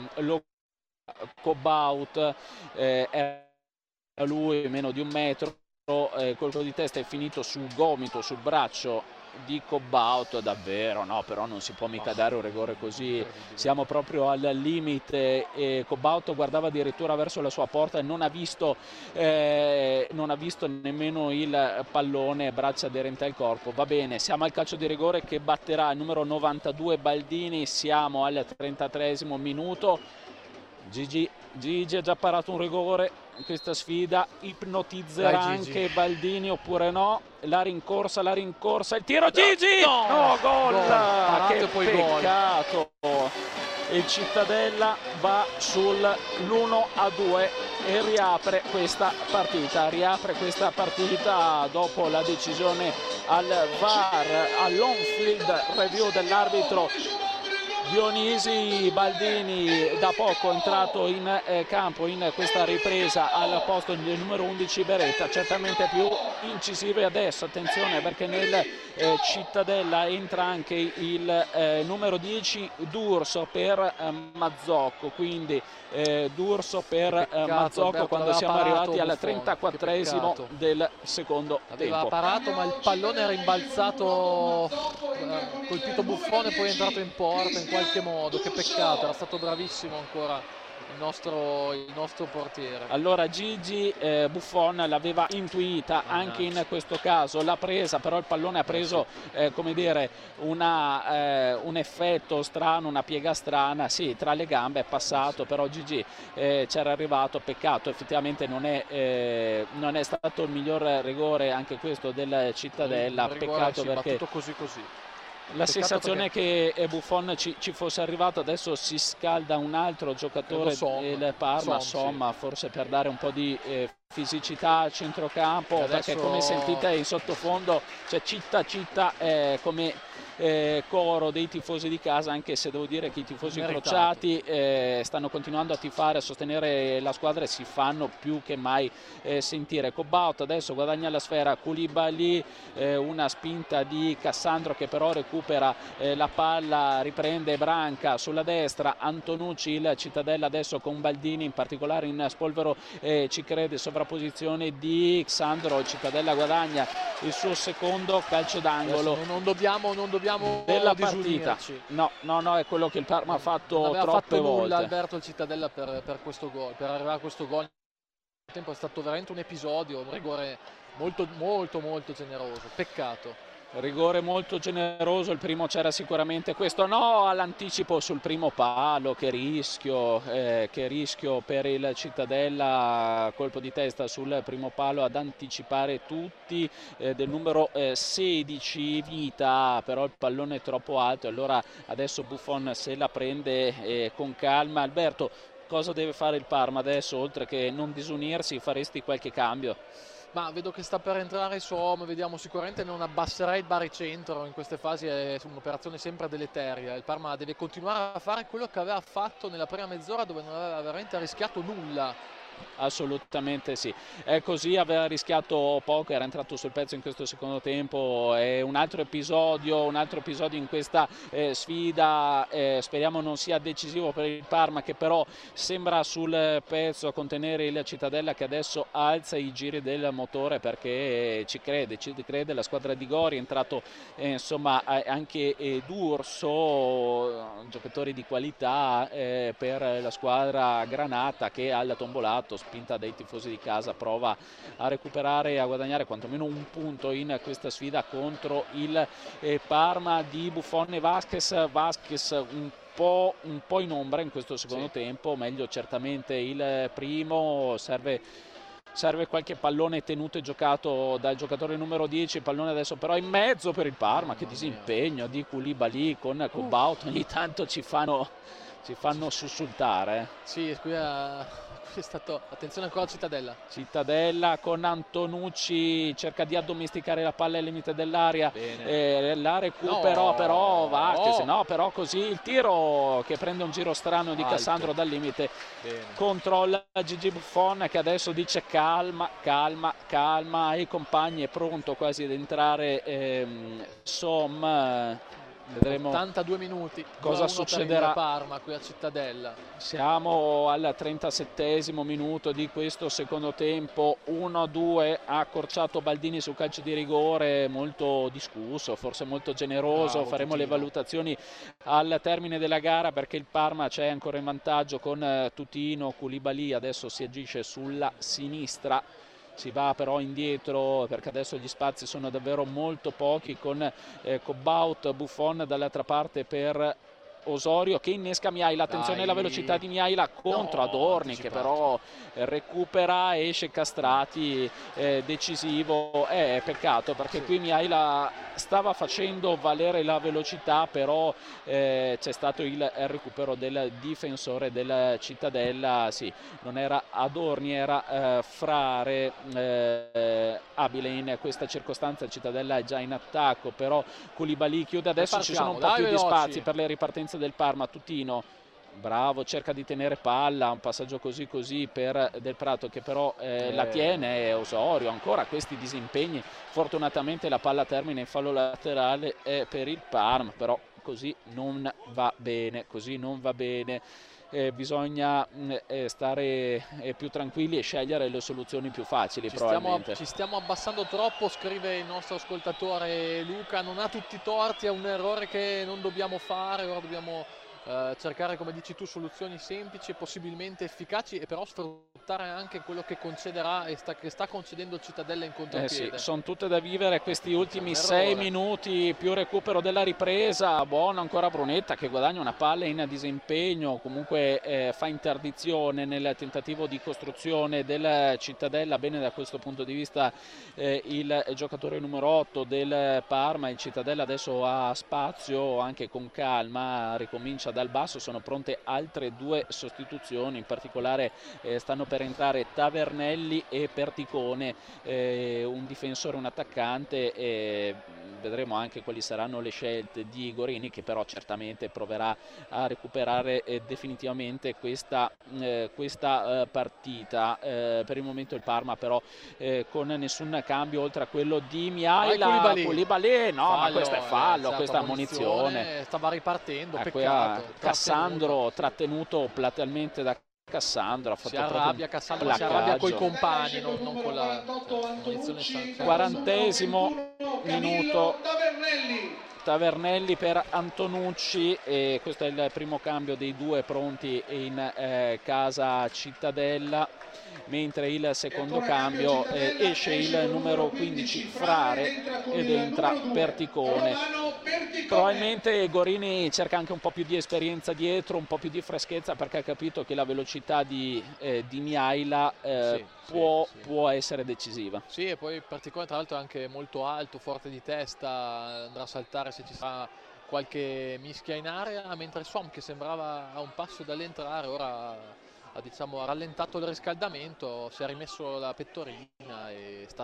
Speaker 1: Cobaut era lui meno di un metro. Il colpo di testa è finito sul gomito, sul braccio di Cobaut, davvero no, però non si può mica dare un rigore così, siamo proprio al limite. Cobaut guardava addirittura verso la sua porta e non ha visto nemmeno il pallone, braccia aderente al corpo. Va bene, siamo al calcio di rigore che batterà il numero 92 Baldini, siamo al 33° minuto. Gigi ha già parato un rigore in questa sfida, ipnotizzerà anche Baldini oppure no? La rincorsa, il tiro, Gigi! No, gol! Che peccato! Il Cittadella va sull'1-2 e riapre questa partita dopo la decisione al VAR, all'on-field review dell'arbitro Dionisi. Baldini da poco è entrato in campo in questa ripresa al posto del numero 11 Beretta, certamente più incisive adesso. Attenzione perché nel Cittadella entra anche il numero 10 D'Urso per Mazzocco, quindi D'Urso per Mazzocco quando siamo arrivati al 34° del secondo tempo.
Speaker 2: Aveva parato ma il pallone era rimbalzato, colpito Buffone, poi è entrato in porta in qualche modo. Che peccato, era stato bravissimo ancora il nostro portiere.
Speaker 1: Allora Gigi Buffon l'aveva intuita anche in questo caso, l'ha presa, però il pallone ha preso come dire un effetto strano, una piega strana, sì, tra le gambe è passato, però Gigi c'era arrivato, peccato, effettivamente non è stato il miglior rigore anche questo del Cittadella, peccato perché
Speaker 2: battuto così.
Speaker 1: La sensazione è che Buffon ci fosse arrivato, adesso si scalda un altro giocatore del Parma, Somma, forse per dare un po' di fisicità al centrocampo, perché come sentite in sottofondo c'è citta come coro dei tifosi di casa, anche se devo dire che i tifosi incrociati stanno continuando a tifare, a sostenere la squadra e si fanno più che mai sentire. Cobaut adesso guadagna la sfera, Koulibaly, una spinta di Cassandro che però recupera la palla, riprende Branca sulla destra, Antonucci, il Cittadella adesso con Baldini in particolare in spolvero, ci crede, sovrapposizione di Xandro, il Cittadella guadagna il suo secondo calcio d'angolo.
Speaker 2: Non dobbiamo
Speaker 1: della partita. No, è quello che il Parma ha fatto troppe volte.
Speaker 2: Alberto il Cittadella per questo gol, per arrivare a questo gol. Il tempo è stato veramente un episodio, un rigore molto generoso, peccato.
Speaker 1: Rigore molto generoso, il primo c'era sicuramente questo, no all'anticipo sul primo palo, che rischio per il Cittadella, colpo di testa sul primo palo ad anticipare tutti, del numero 16 Vita, però il pallone è troppo alto, allora adesso Buffon se la prende con calma. Alberto, cosa deve fare il Parma adesso, oltre che non disunirsi? Faresti qualche cambio?
Speaker 2: Ma vedo che sta per entrare Som, vediamo, sicuramente non abbasserei il baricentro in queste fasi, è un'operazione sempre deleteria. Il Parma deve continuare a fare quello che aveva fatto nella prima mezz'ora, dove non aveva veramente rischiato nulla.
Speaker 1: Assolutamente sì, è così, aveva rischiato poco, era entrato sul pezzo in questo secondo tempo. È un altro episodio in questa sfida, speriamo non sia decisivo per il Parma, che però sembra sul pezzo a contenere il Cittadella, che adesso alza i giri del motore perché ci crede la squadra di Gori, è entrato insomma anche D'Urso, giocatori di qualità per la squadra granata, che al tombolato, spinta dai tifosi di casa, prova a recuperare e a guadagnare quantomeno un punto in questa sfida contro il Parma di Buffon e Vasquez un po' in ombra in questo secondo tempo, meglio certamente il primo. Serve qualche pallone tenuto e giocato dal giocatore numero 10, il pallone adesso però in mezzo per il Parma, che disimpegno di Koulibaly con Cobaut, ogni tanto ci fanno sussultare.
Speaker 2: Sì, qui è stato, attenzione ancora
Speaker 1: Cittadella con Antonucci, cerca di addomesticare la palla al limite dell'area, la recupera però Vasquez, però così il tiro che prende un giro strano di Cassandro dal limite. Controlla Gigi Buffon, che adesso dice calma ai compagni, è pronto quasi ad entrare Som. Vedremo
Speaker 2: 82 minuti
Speaker 1: cosa succederà.
Speaker 2: Parma qui a Cittadella.
Speaker 1: Siamo al 37esimo minuto di questo secondo tempo, 1-2, ha accorciato Baldini su calcio di rigore molto discusso, forse molto generoso. Faremo le valutazioni al termine della gara, perché il Parma c'è ancora in vantaggio con Tutino, Koulibaly adesso si agisce sulla sinistra. Si va però indietro perché adesso gli spazi sono davvero molto pochi, con Cobaut, Buffon dall'altra parte per Osorio, che innesca Miaila, attenzione alla velocità di Miaila contro Adorni, che però recupera, esce Castrati, decisivo. Peccato, perché qui Miaila stava facendo valere la velocità, però c'è stato il recupero del difensore del Cittadella. Sì, non era Adorni, era Frare, abile in questa circostanza. Il Cittadella è già in attacco, però Koulibaly chiude adesso, ci sono un po' più di spazi per le ripartenze del Parma. Tutino bravo, cerca di tenere palla, un passaggio così per Del Prato, che però la tiene. Osorio, ancora questi disimpegni, fortunatamente la palla termina in fallo laterale per il Parma, però così non va bene. Bisogna stare più tranquilli e scegliere le soluzioni più facili.
Speaker 2: Ci stiamo abbassando troppo, scrive il nostro ascoltatore Luca. Non ha tutti i torti, è un errore che non dobbiamo fare, ora dobbiamo cercare, come dici tu, soluzioni semplici e possibilmente efficaci, e però sfruttare anche quello che concederà e che sta concedendo il Cittadella in contropiede.
Speaker 1: Sì, sono tutte da vivere questi ultimi 6 minuti, più recupero della ripresa. Buono ancora Brunetta che guadagna una palla in disimpegno, comunque fa interdizione nel tentativo di costruzione del Cittadella. Bene da questo punto di vista il giocatore numero 8 del Parma. Il Cittadella adesso ha spazio, anche con calma, ricomincia dal basso. Sono pronte altre 2 sostituzioni, in particolare stanno per entrare Tavernelli e Perticone, un difensore, un attaccante. Vedremo anche quali saranno le scelte di Gorini, che però certamente proverà a recuperare definitivamente questa partita. Per il momento il Parma però con nessun cambio oltre a quello di Mihaila. Koulibaly, no, fallo, ma questo è fallo, questa ammonizione.
Speaker 2: Stava ripartendo, peccato.
Speaker 1: Cassandro trattenuto platealmente da Cassandro, ha fatto
Speaker 2: si arrabbia Cassandro, si arrabbia coi compagni, non con la munizione.
Speaker 1: 40° minuto, Tavernelli per Antonucci, e questo è il primo cambio dei 2 pronti in casa Cittadella, mentre il secondo cambio esce il numero 15 Frare ed entra Perticone. Probabilmente Gorini cerca anche un po' più di esperienza dietro, un po' più di freschezza, perché ha capito che la velocità di Mihaila può essere decisiva.
Speaker 2: Sì, e poi Perticone tra l'altro è anche molto alto, forte di testa, andrà a saltare se ci sarà qualche mischia in area, mentre Som, che sembrava a un passo dall'entrare, ora ha rallentato il riscaldamento, si è rimesso la pettorina e sta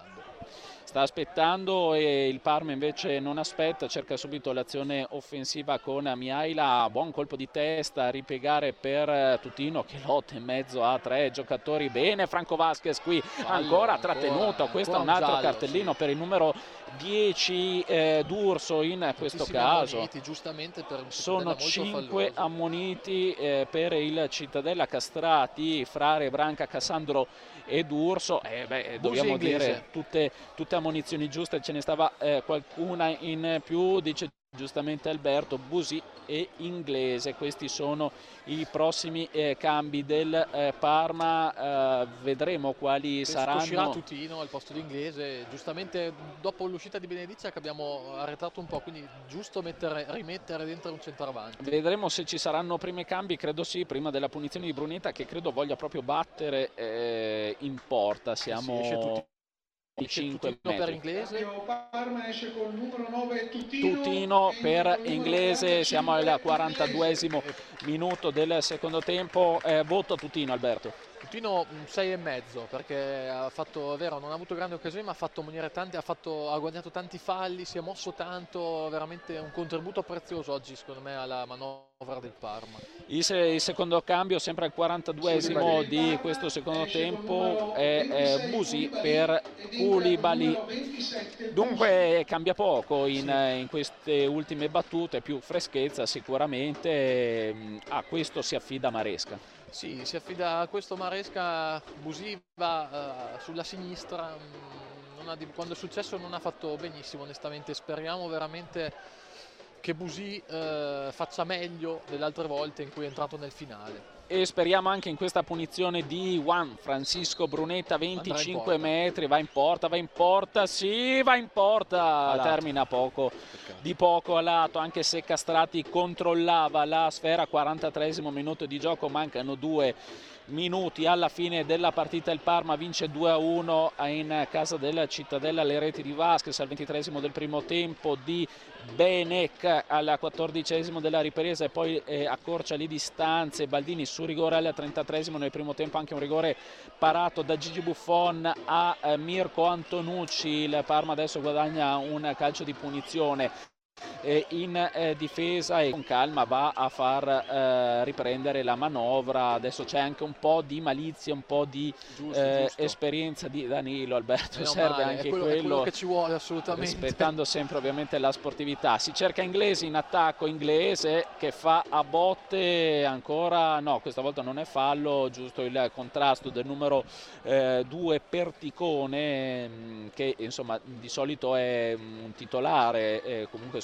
Speaker 2: aspettando.
Speaker 1: E il Parma invece non aspetta, cerca subito l'azione offensiva con Mihaila. Buon colpo di testa, ripiegare per Tutino che lotta in mezzo a 3 giocatori. Bene Franco Vasquez qui, ancora trattenuto. Questo è un altro cartellino per il numero 10 D'Urso in questo caso.
Speaker 2: Ammoniti, giustamente per
Speaker 1: sono 5 ammoniti per il Cittadella: Castrati, Frare, Branca, Cassandro e D'Urso. Dobbiamo dire tutte ammonizioni giuste. Ce ne stava qualcuna in più, dice giustamente Alberto. Busi e Inglese, questi sono i prossimi cambi del Parma. Vedremo quali saranno.
Speaker 2: Uscirà Tutino al posto di Inglese, giustamente dopo l'uscita di Benediccia che abbiamo arretrato un po', quindi giusto rimettere dentro un centravanti.
Speaker 1: Vedremo se ci saranno primi cambi, credo sì, prima della punizione di Brunetta, che credo voglia proprio battere in porta. Siamo 5 metri.
Speaker 2: Per Inglese.
Speaker 3: Parma esce col numero 9
Speaker 1: Tutino per Inglese. Siamo al 42° minuto del secondo tempo. Voto Tutino, Alberto.
Speaker 2: Tutino 6,5, perché ha fatto, vero, non ha avuto grandi occasioni, ma ha fatto munire tanti, ha guadagnato tanti falli, si è mosso tanto, veramente un contributo prezioso oggi secondo me alla manovra del Parma.
Speaker 1: Il secondo cambio, sempre al 42° di questo secondo tempo, è Busi per Koulibaly. Dunque cambia poco in queste ultime battute, più freschezza sicuramente. A questo si affida Maresca.
Speaker 2: Sì, si affida a questo Maresca. Busi va sulla sinistra, quando è successo non ha fatto benissimo onestamente. Speriamo veramente che Busi faccia meglio delle altre volte in cui è entrato nel finale.
Speaker 1: E speriamo anche in questa punizione di Juan Francisco Brunetta, 25 metri, va in porta, sì, va in porta, termina di poco a lato, anche se Castrati controllava la sfera. 43° minuto di gioco, mancano 2 minuti alla fine della partita. Il Parma vince 2-1 in casa del Cittadella. Le reti di Vasquez al 23° del primo tempo, di Benek al 14° della ripresa, e poi accorcia le distanze Baldini su rigore al 33° nel primo tempo, anche un rigore parato da Gigi Buffon a Mirko Antonucci. Il Parma adesso guadagna un calcio di punizione in difesa e con calma va a far riprendere la manovra. Adesso c'è anche un po' di malizia, un po' di esperienza di Danilo. Alberto, serve anche quello
Speaker 2: che ci vuole assolutamente,
Speaker 1: rispettando sempre ovviamente la sportività. Si cerca Inglese in attacco, Inglese che fa a botte, ancora no, questa volta non è fallo, giusto il contrasto del numero 2 Perticone, che insomma di solito è un titolare comunque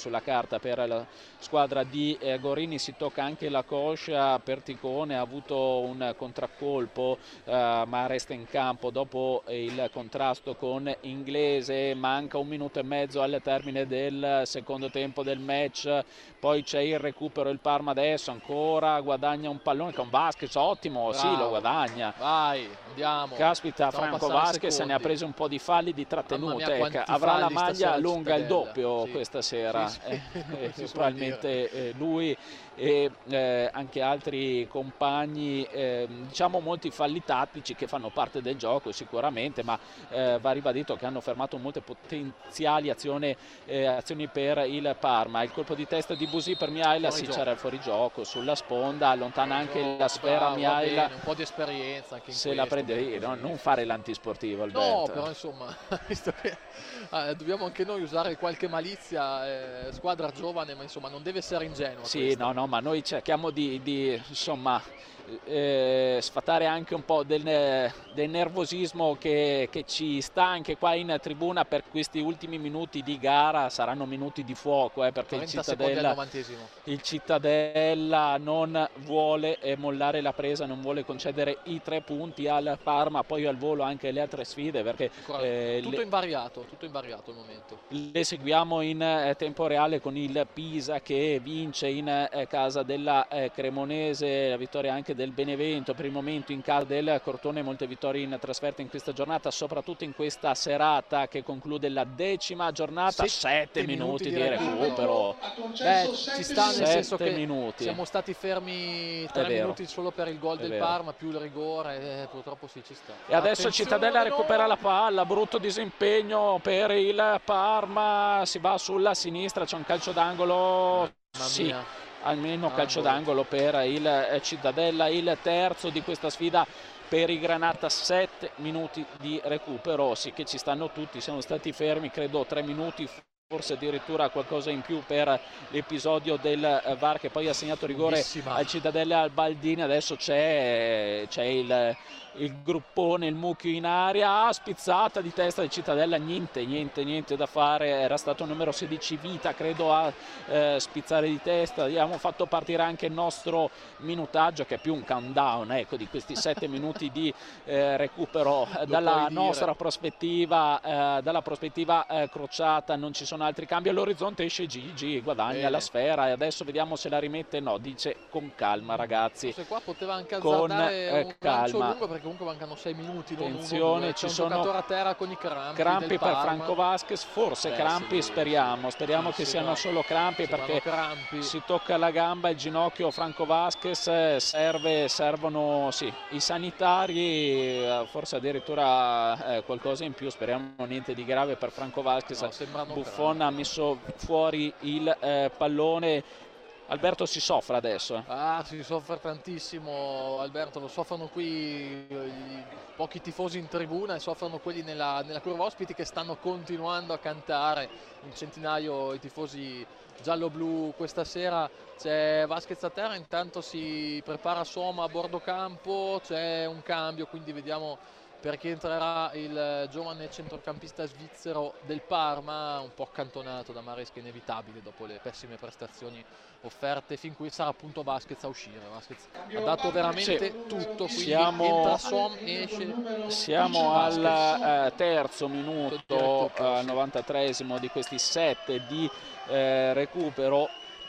Speaker 1: sulla carta per la squadra di Gorini. Si tocca anche la coscia, Perticone ha avuto un contraccolpo ma resta in campo dopo il contrasto con Inglese. Manca 1 minuto e mezzo al termine del secondo tempo del match, poi c'è il recupero, il Parma adesso ancora guadagna un pallone con Vasquez, ottimo. Bravo. Sì, lo guadagna,
Speaker 2: vai, andiamo.
Speaker 1: Caspita, Franco Vasquez ne ha preso un po' di falli di trattenute, avrà la maglia lunga il doppio questa sera, probabilmente lui e anche altri compagni, diciamo molti falli tattici che fanno parte del gioco sicuramente, ma va ribadito che hanno fermato molte potenziali azioni per il Parma. Il colpo di testa di Busì per Mihail, sì, c'era il fuorigioco sulla sponda, allontana anche la sfera. Mihail,
Speaker 2: un po' di esperienza anche in
Speaker 1: se la prende, non fare l'antisportivo, Alberto.
Speaker 2: No, però insomma, visto che dobbiamo anche noi usare qualche malizia, squadra giovane, ma insomma non deve essere ingenua.
Speaker 1: Sì, no, ma noi cerchiamo di insomma sfatare anche un po' del nervosismo che ci sta anche qua in tribuna per questi ultimi minuti di gara. Saranno minuti di fuoco, perché il Cittadella non vuole mollare la presa, non vuole concedere i 3 punti al Parma, poi al volo anche le altre sfide, perché
Speaker 2: tutto invariato al momento.
Speaker 1: Le seguiamo in tempo reale con il Pisa che vince in casa della Cremonese, la vittoria anche del Benevento per il momento in casa del Crotone. Molte vittorie in trasferta in questa giornata, soprattutto in questa serata che conclude la 10ª giornata. 7 minuti di recupero.
Speaker 2: Ci sta, nel senso che
Speaker 1: minuti.
Speaker 2: Siamo stati fermi 3 minuti solo per il gol del Parma più il rigore, purtroppo sì, ci sta.
Speaker 1: E adesso Cittadella recupera la palla, brutto disempegno per il Parma, si va sulla sinistra, c'è un calcio d'angolo. Sì, almeno calcio d'angolo per il Cittadella, il terzo di questa sfida per i Granata. 7 minuti di recupero, sì che ci stanno tutti, siamo stati fermi credo 3 minuti, forse addirittura qualcosa in più per l'episodio del VAR che poi ha segnato rigore al Cittadella e al Baldini. Adesso c'è il gruppone, il mucchio in aria, spizzata di testa di Cittadella, niente da fare. Era stato il numero 16 Vita credo a spizzare di testa. Abbiamo fatto partire anche il nostro minutaggio che è più un countdown, di questi 7 minuti di recupero. Dalla nostra prospettiva, crociata, non ci sono altri cambi. All'orizzonte esce Gigi, guadagna la sfera e adesso vediamo se la rimette. No, dice con calma ragazzi,
Speaker 2: se qua poteva anche azzardare un calma lungo, perché comunque mancano 6 minuti.
Speaker 1: Attenzione, ci sono
Speaker 2: un giocatore a terra con i crampi
Speaker 1: per Franco Vasquez, forse crampi,
Speaker 2: sì.
Speaker 1: speriamo che siano solo crampi, perché si tocca la gamba, il ginocchio Franco Vasquez. Servono i sanitari, forse addirittura qualcosa in più, speriamo niente di grave per Franco Vasquez. Buffon ha messo fuori il pallone. Alberto si soffre adesso.
Speaker 2: Si soffre tantissimo Alberto, lo soffrono qui i pochi tifosi in tribuna e soffrono quelli nella curva ospiti che stanno continuando a cantare, un centinaio i tifosi giallo-blu questa sera. C'è Vasquez a terra, intanto si prepara Soma a bordo campo, c'è un cambio, quindi vediamo perché entrerà il giovane centrocampista svizzero del Parma, un po' accantonato da Maresca, inevitabile dopo le pessime prestazioni offerte fin qui. Sarà appunto Vasquez a uscire. Vasquez ha dato veramente tutto, quindi entra Som, esce.
Speaker 1: Siamo al terzo minuto, al 93esimo di questi 7 di recupero.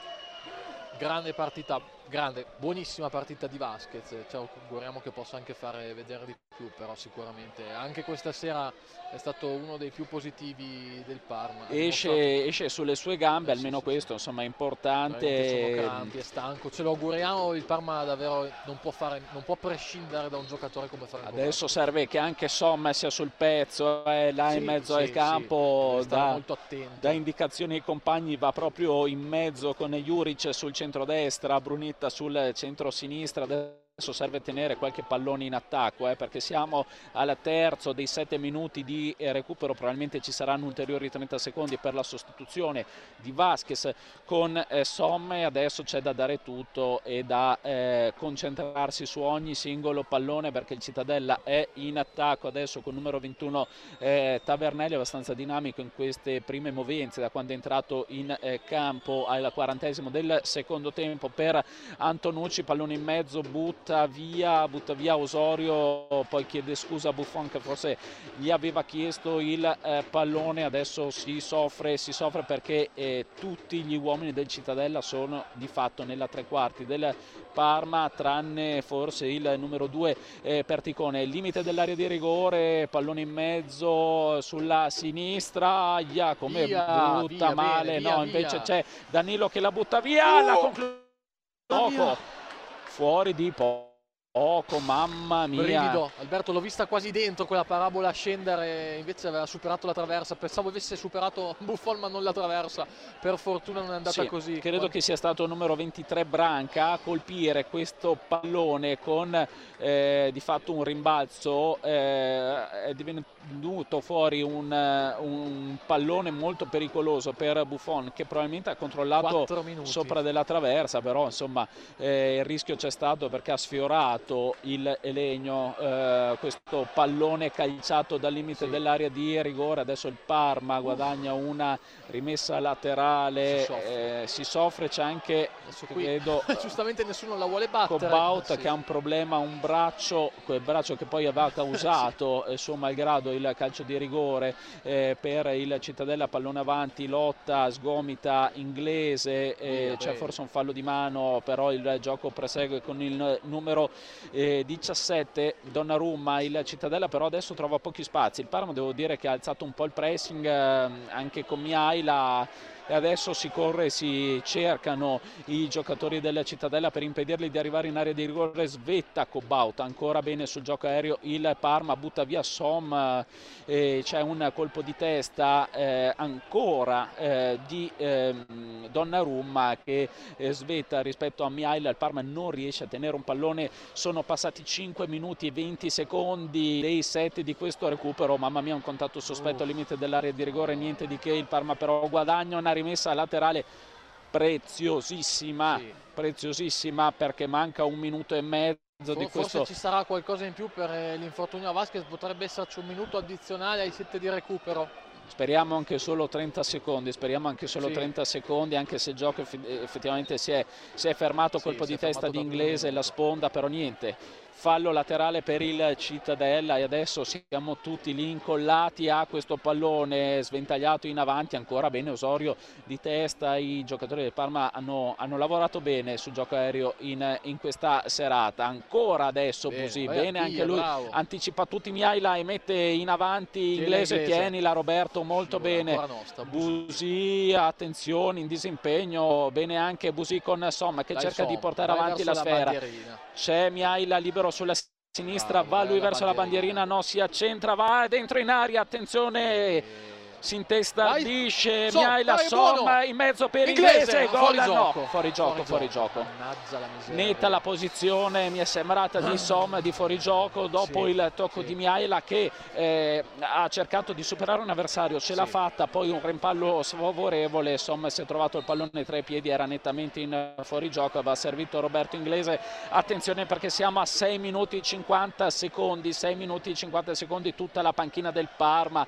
Speaker 2: Grande partita, buonissima partita di Vasquez, ci auguriamo che possa anche fare vedere di più, però sicuramente anche questa sera è stato uno dei più positivi del Parma.
Speaker 1: Esce sulle sue gambe, almeno questo insomma è importante.
Speaker 2: Sono crampi, è stanco, ce lo auguriamo. Il Parma davvero non può prescindere da un giocatore come Franco.
Speaker 1: Adesso serve che anche Som sia sul pezzo, là in mezzo al campo,
Speaker 2: molto attento.
Speaker 1: Da indicazioni ai compagni, va proprio in mezzo con Juric sul centro-destra, Brunitta sul centro-sinistra. adesso serve tenere qualche pallone in attacco, perché siamo al terzo dei 7 minuti di recupero, probabilmente ci saranno ulteriori 30 secondi per la sostituzione di Vasquez con Somme. Adesso c'è da dare tutto e da concentrarsi su ogni singolo pallone, perché il Cittadella è in attacco adesso con numero 21 Tavernelli, abbastanza dinamico in queste prime movenze da quando è entrato in campo al 40esimo del secondo tempo per Antonucci. Pallone in mezzo, butta via Osorio, poi chiede scusa a Buffon che forse gli aveva chiesto il pallone. Adesso si soffre perché tutti gli uomini del Cittadella sono di fatto nella tre quarti del Parma, tranne forse il numero 2 Perticone. Limite dell'area di rigore, pallone in mezzo sulla sinistra, come butta male, bene, invece c'è Danilo che la butta via, la conclusione fuori di poco, mamma mia.
Speaker 2: Brivido, Alberto, l'ho vista quasi dentro quella parabola a scendere, invece aveva superato la traversa. Pensavo avesse superato Buffon ma non la traversa, per fortuna non è andata così.
Speaker 1: Credo che sia stato il numero 23 Branca a colpire questo pallone con di fatto un rimbalzo. È divenuto fuori un pallone molto pericoloso per Buffon, che probabilmente ha controllato sopra della traversa, però insomma il rischio c'è stato perché ha sfiorato il Legno questo pallone calciato dal limite dell'area di rigore. Adesso il Parma guadagna una rimessa laterale, si soffre, c'è anche credo
Speaker 2: giustamente nessuno la vuole battere,
Speaker 1: Cobaut che ha un problema, quel braccio che poi aveva causato suo malgrado il calcio di rigore per il Cittadella. Pallone avanti, lotta, sgomita Inglese, c'è forse un fallo di mano, però il gioco prosegue con il numero 17 Donnarumma. Il Cittadella però adesso trova pochi spazi. Il Parma, devo dire che ha alzato un po' il pressing anche con Mihaila, e adesso si corre, si cercano i giocatori della Cittadella per impedirli di arrivare in area di rigore. Svetta Cobaut ancora bene sul gioco aereo il Parma, butta via Som, c'è un colpo di testa ancora di Donnarumma che svetta rispetto a Mihaila. Il Parma non riesce a tenere un pallone, sono passati 5 minuti e 20 secondi dei 7 di questo recupero. Mamma mia, un contatto sospetto al limite dell'area di rigore, niente di che. Il Parma però guadagna una rimessa laterale preziosissima, preziosissima, perché manca un minuto e mezzo di questo.
Speaker 2: Forse ci sarà qualcosa in più per l'infortunio a Vasquez, potrebbe esserci un minuto addizionale ai 7 di recupero.
Speaker 1: Speriamo anche solo 30 secondi, anche se il gioco effettivamente si è fermato. Colpo di testa di Inglese, la sponda, però niente. Fallo laterale per il Cittadella e adesso siamo tutti lì incollati a questo pallone sventagliato in avanti. Ancora bene Osorio di testa. I giocatori del Parma hanno lavorato bene sul gioco aereo in questa serata. Ancora adesso Busi, bene anche lui, bravo. Anticipa tutti Mihaila e mette in avanti Inglese. Tienila Roberto, molto bene Busi, attenzione, in disimpegno, bene anche Busi con Somma che cerca di portare avanti la sfera. C'è Mihaila libero sulla sinistra, va lui verso la bandierina, no, si accentra, va dentro in aria, attenzione, si intestardisce Mihaila, Somma in mezzo per Inglese, gol, fuori gioco. Netta la posizione, mi è sembrata di Somma di fuorigioco dopo il tocco di Mihaila che ha cercato di superare un avversario, ce l'ha fatta, poi un rimpallo sfavorevole, Somma si è trovato il pallone tra i piedi, era nettamente in fuorigioco, aveva servito Roberto Inglese. Attenzione perché siamo a 6 minuti e 50 secondi, tutta la panchina del Parma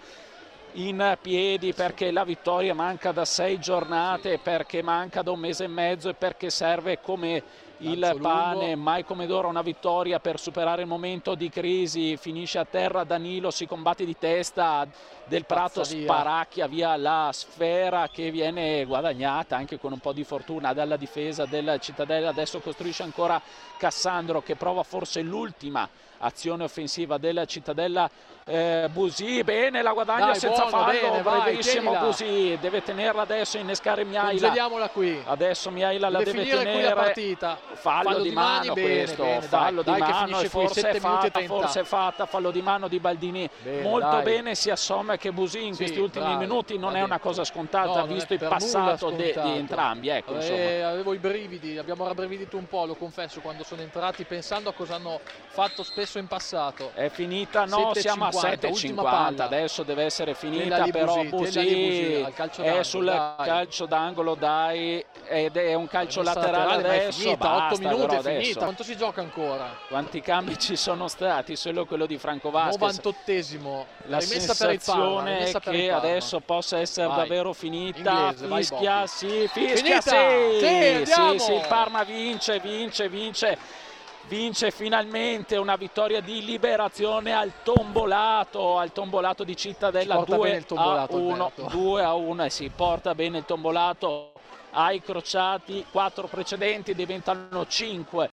Speaker 1: in piedi, perché la vittoria manca da 6 giornate, perché manca da un mese e mezzo e perché serve come il pane, mai come d'ora una vittoria per superare il momento di crisi. Finisce a terra Danilo, si combatte di testa, Del Prato sparacchia via la sfera che viene guadagnata anche con un po' di fortuna dalla difesa del Cittadella. Adesso costruisce ancora Cassandro che prova forse l'ultima azione offensiva della Cittadella. Busi, bene, la guadagna senza fallo, bravissimo Busi, deve tenerla adesso, innescare Mihaila.
Speaker 2: Congeliamola qui.
Speaker 1: Adesso Mihaila la deve tenere.
Speaker 2: Qui la partita.
Speaker 1: fallo di mano questo,
Speaker 2: bene,
Speaker 1: fallo
Speaker 2: dai,
Speaker 1: di
Speaker 2: che
Speaker 1: mano,
Speaker 2: finisce
Speaker 1: e
Speaker 2: qui, 7 minuti e
Speaker 1: forse è fatta, fallo di mano di Baldini.
Speaker 2: Bene,
Speaker 1: molto
Speaker 2: dai.
Speaker 1: bene sia Sommer che Busi in questi ultimi
Speaker 2: bravi,
Speaker 1: minuti, non è una cosa scontata,
Speaker 2: no,
Speaker 1: visto
Speaker 2: il
Speaker 1: il passato di entrambi, ecco,
Speaker 2: avevo i brividi, abbiamo rabbrividito un po', lo confesso, quando sono entrati, pensando a cosa hanno fatto spesso in passato.
Speaker 1: È finita? No, siamo a 7,50, adesso deve essere finita, però Busi è sul calcio d'angolo, dai, ed è un calcio laterale adesso,
Speaker 2: finita,
Speaker 1: basta,
Speaker 2: 8 minuti è
Speaker 1: adesso.
Speaker 2: finita, quanto si gioca ancora?
Speaker 1: Quanti cambi ci sono stati? Solo quello di Franco Vasquez.
Speaker 2: 98esimo,
Speaker 1: la sensazione è che adesso possa essere davvero finita.
Speaker 2: Inglese,
Speaker 1: fischia, sì, fischia, sì, il Parma vince finalmente, una vittoria di liberazione al tombolato di Cittadella, 2-1, e si porta bene il tombolato ai crociati, 4 precedenti diventano 5.